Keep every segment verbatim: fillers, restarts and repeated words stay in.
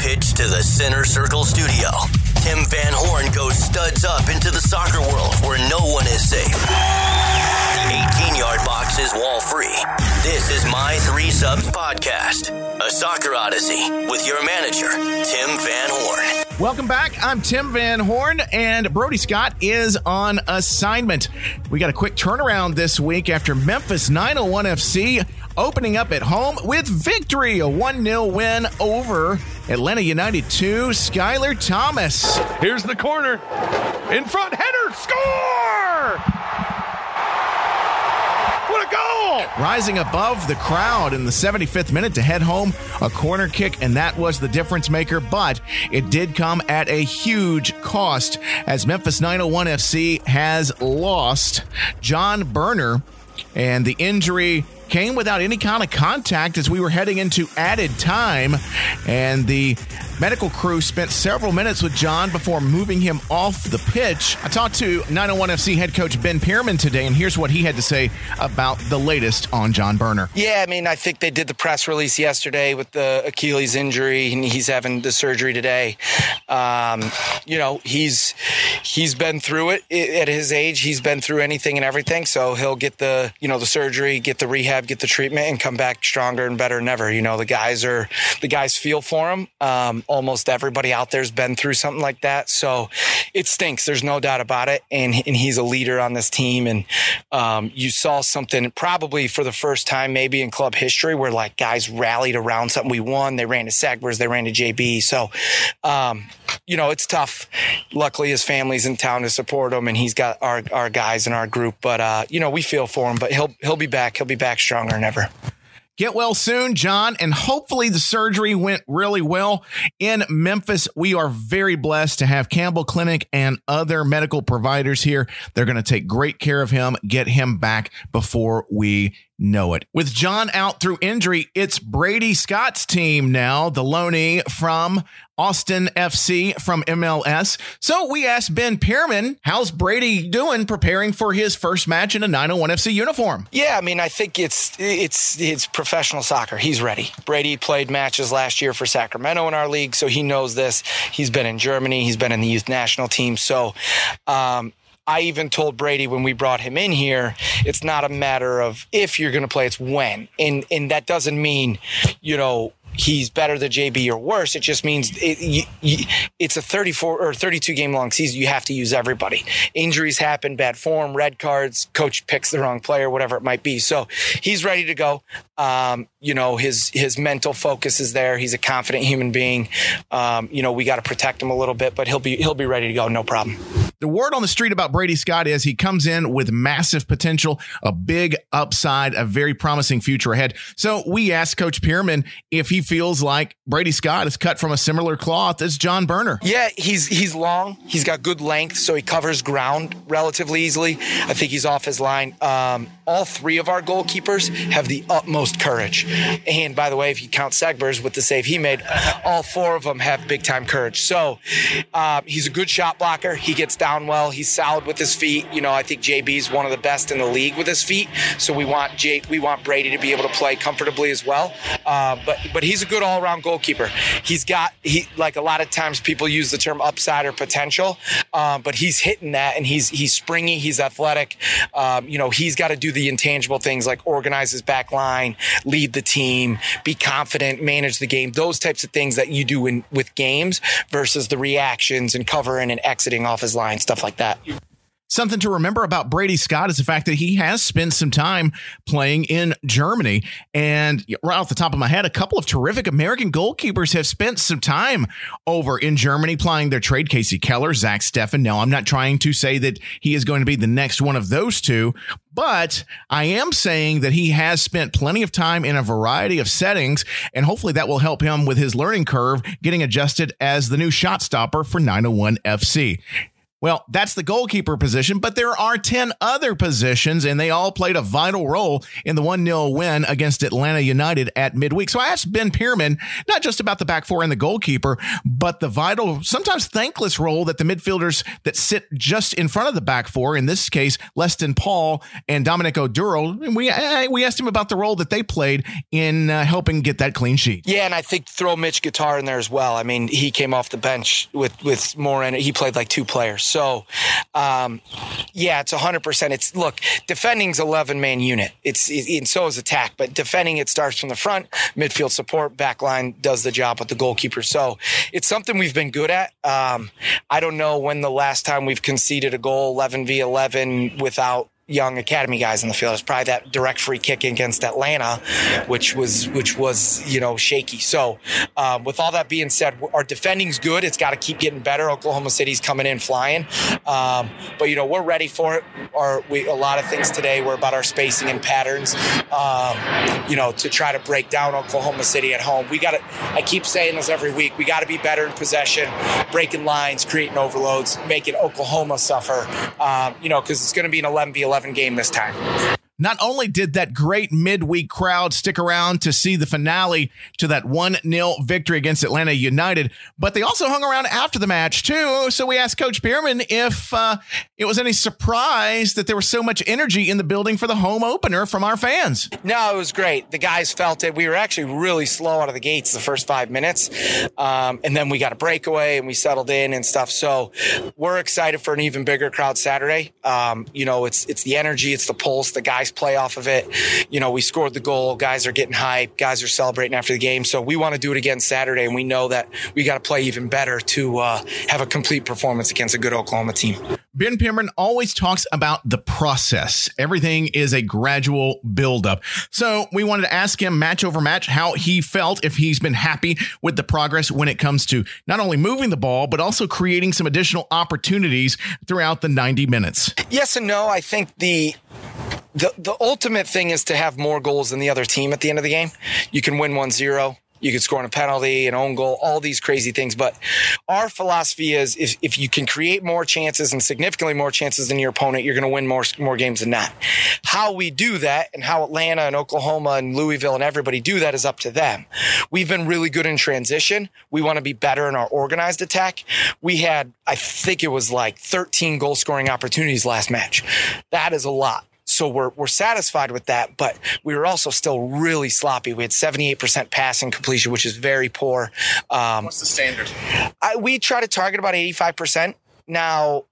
pitch to the Center Circle studio. Tim Van Horn goes studs up into the soccer world where no one is safe. The eighteen-yard box is wall-free. This is My Three Subs Podcast, a soccer odyssey with your manager, Tim Van Horn. Welcome back. I'm Tim Van Horn, and Brody Scott is on assignment. We got a quick turnaround this week after Memphis nine oh one F C opening up at home with victory, a one nil win over Atlanta United two. Skylar Thomas. Here's the corner. In front, header, score! What a goal! Rising above the crowd in the seventy-fifth minute to head home, a corner kick, and that was the difference maker, but it did come at a huge cost as Memphis nine oh one F C has lost John Burner, and the injury came without any kind of contact as we were heading into added time, and the medical crew spent several minutes with John before moving him off the pitch. I talked to nine oh one F C head coach Ben Pearman today, and here's what he had to say about the latest on John Burner. Yeah, I mean, I think they did the press release yesterday with the Achilles injury, and he's having the surgery today. Um, you know, he's he's been through it at his age. He's been through anything and everything, so he'll get the, you know, the surgery, get the rehab, get the treatment, and come back stronger and better than ever. You know, the guys are the guys feel for him. Um, almost everybody out there's been through something like that, so it stinks. There's no doubt about it. And and he's a leader on this team. And um, you saw something probably for the first time maybe in club history where like guys rallied around something. We won. They ran to Sagbers. They ran to J B. So, um, you know, it's tough. Luckily, his family's in town to support him, and he's got our our guys in our group. But uh, you know, we feel for him. But he'll he'll be back. He'll be back stronger than ever. Get well soon, John, and hopefully the surgery went really well in Memphis. We are very blessed to have Campbell Clinic and other medical providers here. They're going to take great care of him, get him back before we know it. With John out through injury, it's Brady Scott's team now, the loanee from Austin F C from M L S. So we asked Ben Pearman, how's Brady doing preparing for his first match in a nine oh one F C uniform? Yeah, I mean, I think it's it's it's professional soccer. He's ready. Brady played matches last year for Sacramento in our league, so he knows this. He's been in Germany. He's been in the youth national team. So, um, I even told Brady when we brought him in here, it's not a matter of if you're going to play, it's when. And and that doesn't mean, you know, he's better than J B or worse. It just means it, you, you, it's a thirty-four or thirty-two game long season. You have to use everybody. Injuries happen, bad form, red cards, coach picks the wrong player, whatever it might be. So he's ready to go. Um, you know, his his mental focus is there. He's a confident human being. Um, you know, we got to protect him a little bit, but he'll be he'll be ready to go. No problem. The word on the street about Brady Scott is he comes in with massive potential, a big upside, a very promising future ahead. So we asked Coach Pearman if he feels like Brady Scott is cut from a similar cloth as John Burner. Yeah, he's he's long. He's got good length, so he covers ground relatively easily. I think he's off his line. Um, all three of our goalkeepers have the utmost courage. And by the way, if you count Sagbers with the save he made, all four of them have big-time courage. So uh, he's a good shot blocker. He gets down well. He's solid with his feet. You know, I think J B's one of the best in the league with his feet. So we want J, we want Brady to be able to play comfortably as well. Uh, but but he's a good all-around goalkeeper. He's got, he like a lot of times people use the term upside or potential, um, but he's hitting that, and he's he's springy, he's athletic. Um, you know, he's got to do the intangible things like organize his back line, lead the team, be confident, manage the game, those types of things that you do in with games versus the reactions and covering and exiting off his line, stuff like that. Something to remember about Brady Scott is the fact that he has spent some time playing in Germany. And right off the top of my head, a couple of terrific American goalkeepers have spent some time over in Germany plying their trade. Casey Keller, Zach Steffen. Now, I'm not trying to say that he is going to be the next one of those two, but I am saying that he has spent plenty of time in a variety of settings, and hopefully that will help him with his learning curve, getting adjusted as the new shot stopper for nine oh one F C. Well, that's the goalkeeper position, but there are ten other positions, and they all played a vital role in the one nil win against Atlanta United at midweek. So I asked Ben Pearman, not just about the back four and the goalkeeper, but the vital, sometimes thankless role that the midfielders that sit just in front of the back four, in this case, Leston Paul and Dominic Oduro, and we, we asked him about the role that they played in uh, helping get that clean sheet. Yeah, and I think throw Mitch Guitar in there as well. I mean, he came off the bench with, with more in it. He played like two players. So, um, yeah, it's one hundred percent. It's, look, defending's eleven-man unit. It's it, and so is attack. But defending, it starts from the front. Midfield support, back line does the job with the goalkeeper. So it's something we've been good at. Um, I don't know when the last time we've conceded a goal eleven v eleven without young academy guys in the field. It's probably that direct free kick against Atlanta, which was, which was, you know, shaky. So, um, with all that being said, our defending's good. It's got to keep getting better. Oklahoma City's coming in flying. Um, but, you know, we're ready for it. Our, we, a lot of things today were about our spacing and patterns, um, you know, to try to break down Oklahoma City at home. We got to, I keep saying this every week, we got to be better in possession, breaking lines, creating overloads, making Oklahoma suffer, um, you know, because it's going to be an eleven v eleven game this time. Not only did that great midweek crowd stick around to see the finale to that one nil victory against Atlanta United, but they also hung around after the match too. So we asked Coach Pearman if uh, it was any surprise that there was so much energy in the building for the home opener from our fans. No, it was great. The guys felt it. We were actually really slow out of the gates the first five minutes. Um, and then we got a breakaway and we settled in and stuff. So we're excited for an even bigger crowd Saturday. Um, you know, it's, it's the energy, it's the pulse, the guys play off of it. You know, we scored the goal. Guys are getting hyped. Guys are celebrating after the game. So we want to do it again Saturday, and we know that we got to play even better to uh, have a complete performance against a good Oklahoma team. Ben Pearman always talks about the process. Everything is a gradual buildup. So we wanted to ask him match over match how he felt, if he's been happy with the progress when it comes to not only moving the ball, but also creating some additional opportunities throughout the ninety minutes. Yes and no. I think the The the ultimate thing is to have more goals than the other team at the end of the game. You can win one zero. You could score on a penalty, an own goal, all these crazy things. But our philosophy is if, if you can create more chances and significantly more chances than your opponent, you're going to win more, more games than that. How we do that and how Atlanta and Oklahoma and Louisville and everybody do that is up to them. We've been really good in transition. We want to be better in our organized attack. We had, I think it was like thirteen goal scoring opportunities last match. That is a lot. So we're we're satisfied with that, but we were also still really sloppy. We had seventy-eight percent passing completion, which is very poor. Um, What's the standard? I, we try to target about eighty-five percent. Now,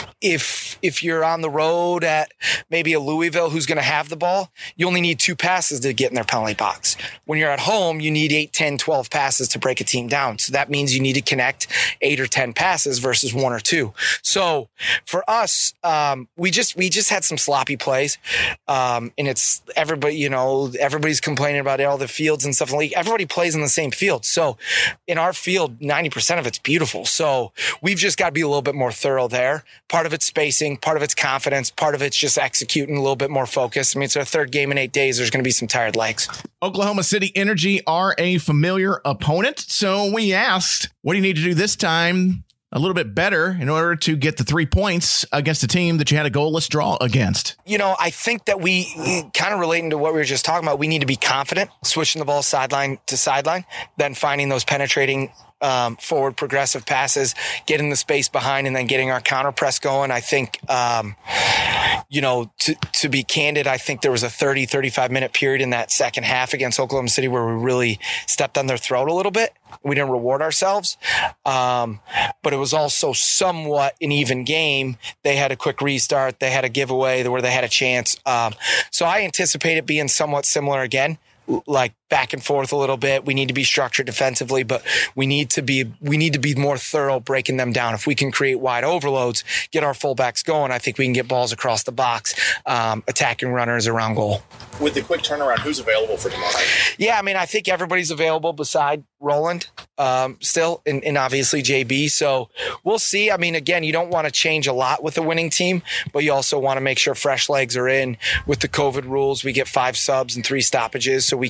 if if you're on the road at maybe a Louisville who's going to have the ball, you only need two passes to get in their penalty box. When you're at home, you need eight, ten, twelve passes to break a team down. So that means you need to connect eight or ten passes versus one or two. So for us, um, we just we just had some sloppy plays. Um, and it's everybody, you know, everybody's complaining about all the fields and stuff in the league. Everybody plays in the same field. So in our field, ninety percent of it's beautiful. So we've just got to be a little bit more thorough there. Part of it's spacing, part of it's confidence, part of it's just executing a little bit more focus. I mean, it's our third game in eight days. There's going to be some tired legs. Oklahoma City Energy are a familiar opponent. So we asked, what do you need to do this time a little bit better in order to get the three points against a team that you had a goalless draw against? You know, I think that we, kind of relating to what we were just talking about, we need to be confident, switching the ball sideline to sideline, then finding those penetrating Um, forward progressive passes, getting the space behind, and then getting our counter press going. I think, um, you know, to, to be candid, I think there was a thirty, thirty-five minute period in that second half against Oklahoma City where we really stepped on their throat a little bit. We didn't reward ourselves. Um, but it was also somewhat an even game. They had a quick restart. They had a giveaway where they had a chance. Um, so I anticipate it being somewhat similar again, like back and forth a little bit. We need to be structured defensively, but we need to be we need to be more thorough breaking them down. If we can create wide overloads, get our fullbacks going, I think we can get balls across the box, um, attacking runners around goal. With the quick turnaround, who's available for tomorrow night? Yeah, I mean, I think everybody's available beside Roland um, still, and, and obviously J B. So we'll see. I mean, again, you don't want to change a lot with a winning team, but you also want to make sure fresh legs are in. With the COVID rules, we get five subs and three stoppages, so we can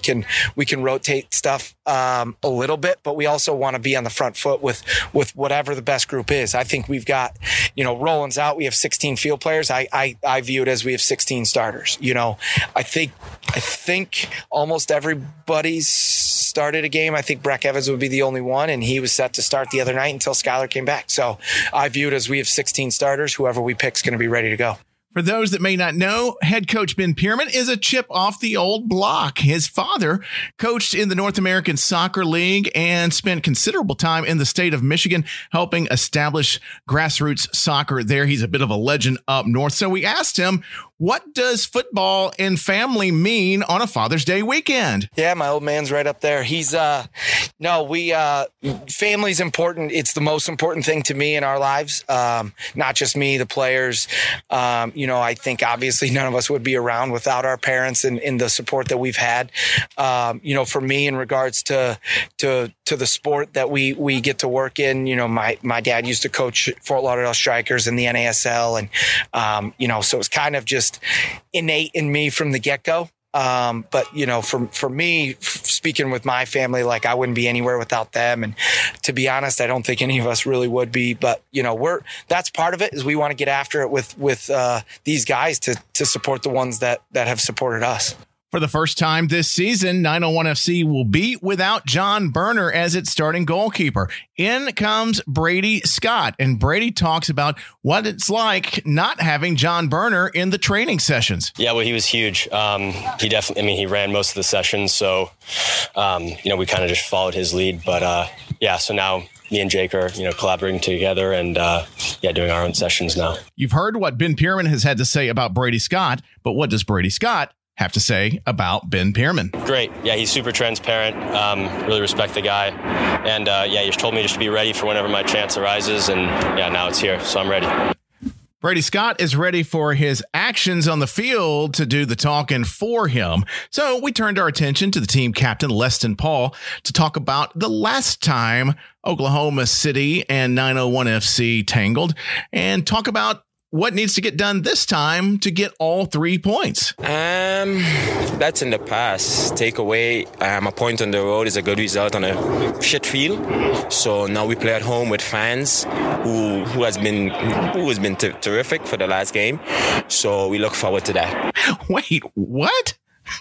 we can rotate stuff um, a little bit, but we also want to be on the front foot with with whatever the best group is. I think we've got, you know, Roland's out. We have sixteen field players. I I, I view it as we have sixteen starters. You know, I think I think almost everybody's started a game. I think Breck Evans would be the only one, and he was set to start the other night until Skylar came back. So I view it as we have sixteen starters. Whoever we pick is going to be ready to go. For those that may not know, head coach Ben Pearman is a chip off the old block. His father coached in the North American Soccer League and spent considerable time in the state of Michigan helping establish grassroots soccer there. He's a bit of a legend up north. So we asked him, what does football and family mean on a Father's Day weekend? Yeah, my old man's right up there. He's, uh, no, we, uh, family's important. It's the most important thing to me in our lives. Um, not just me, the players. Um, you know, I think obviously none of us would be around without our parents and, and the support that we've had. Um, you know, for me in regards to, to, to the sport that we, we get to work in, you know, my, my dad used to coach Fort Lauderdale Strikers in the N A S L. And, um, you know, so it's kind of just innate in me from the get-go. Um, but you know, for, for me, f- speaking with my family, like I wouldn't be anywhere without them. And to be honest, I don't think any of us really would be, but you know, we're, that's part of it is we want to get after it with, with, uh, these guys to, to support the ones that, that have supported us. For the first time this season, nine oh one F C will be without John Burner as its starting goalkeeper. In comes Brady Scott, and Brady talks about what it's like not having John Burner in the training sessions. Yeah, well, he was huge. Um, he definitely, I mean, he ran most of the sessions, so, um, you know, we kind of just followed his lead. But, uh, yeah, so now me and Jake are, you know, collaborating together and, uh, yeah, doing our own sessions now. You've heard what Ben Pearman has had to say about Brady Scott, but what does Brady Scott have to say about Ben Pearman? Great. Yeah, he's super transparent. Um, really respect the guy. And uh, yeah, he just told me just to be ready for whenever my chance arises. And yeah, now it's here. So I'm ready. Brady Scott is ready for his actions on the field to do the talking for him. So we turned our attention to the team captain, Leston Paul, to talk about the last time Oklahoma City and nine oh one F C tangled and talk about what needs to get done this time to get all three points. Um, that's in the past. Take away um, a point on the road is a good result on a shit field. So now we play at home with fans who who has been who has been t- terrific for the last game. So we look forward to that. Wait, what?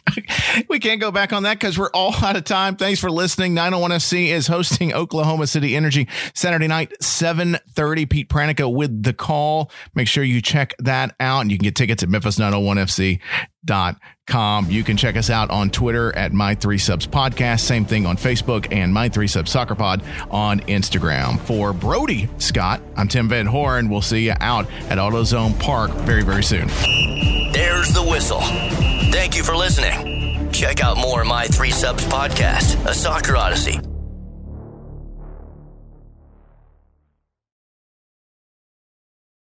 We can't go back on that because we're all out of time. Thanks for listening. nine oh one F C is hosting Oklahoma City Energy Saturday night, seven thirty. Pete Pranica with the call. Make sure you check that out. And you can get tickets at Memphis nine oh one F C dot com. You can check us out on Twitter at My Three Subs Podcast. Same thing on Facebook and My Three Subs Soccer Pod on Instagram. For Brody Scott, I'm Tim Van Horn. We'll see you out at AutoZone Park very, very soon. There's the whistle. Thank you for listening. Check out more My Three Subs Podcast, a soccer odyssey,